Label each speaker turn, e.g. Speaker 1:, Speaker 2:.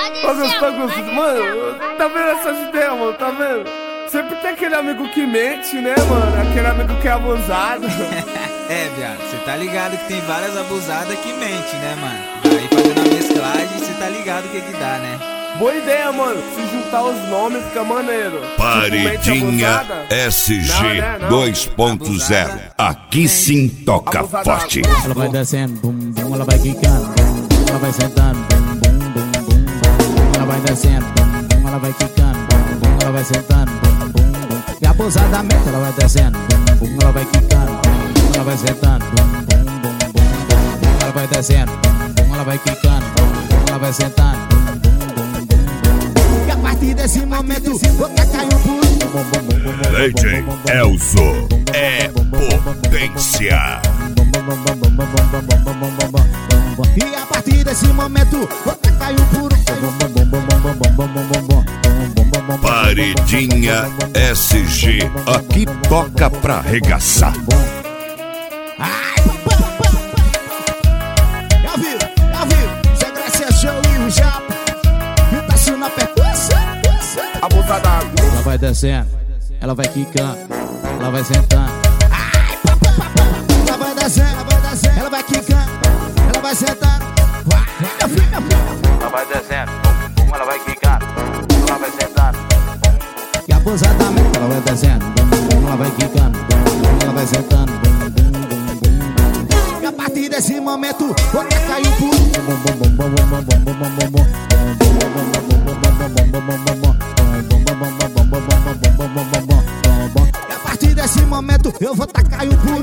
Speaker 1: Mano, tá vendo essas ideias, mano? Tá vendo? Sempre tem aquele amigo que mente, né, mano? Aquele amigo que é abusado.
Speaker 2: É, viado, cê tá ligado que tem várias abusadas que mente, né, mano? Aí fazendo a mesclagem, cê tá ligado o que dá, né?
Speaker 1: Boa ideia, mano. Se juntar os nomes fica maneiro.
Speaker 3: Paredinha SG 2.0. Aqui sim toca forte.
Speaker 4: Ela vai descendo, bum bum, ela vai quicando, bum bum, ela vai sentando, bum bum bum bum bum. Ela vai descendo, bum bum, ela vai quicando, bum bum, ela vai sentando, bum bum bum. E abusadamente ela vai descendo, bum bum, ela vai quicando, bum bum, ela vai sentando, bum bum bum bum bum. Ela vai descendo, bum bum, ela vai quicando, bum bum, ela vai sentando, bum bum bum bum bum. E a partir desse momento, vou tacar um pulo.
Speaker 3: DJ Elzo é potência.
Speaker 4: E a partir desse momento, vou tacar um puro.
Speaker 3: Paredinha SG. Aqui toca pra arregaçar.
Speaker 4: Já viu, Zé Gracia Show e o Japa. E tá sendo na percussão.
Speaker 1: Abusada.
Speaker 4: Ela vai descendo, ela vai quicando, ela vai sentando. Ela vai descendo, ela vai quicando, ela vai sentando.
Speaker 2: Ela vai descendo, bum, ela vai quicando, ela vai sentando.
Speaker 4: E abusadamente ela vai descendo, ela vai quicando, ela vai sentando. E a partir desse momento, vou tacar o pulo. E a partir desse momento, eu vou tacar o pulo.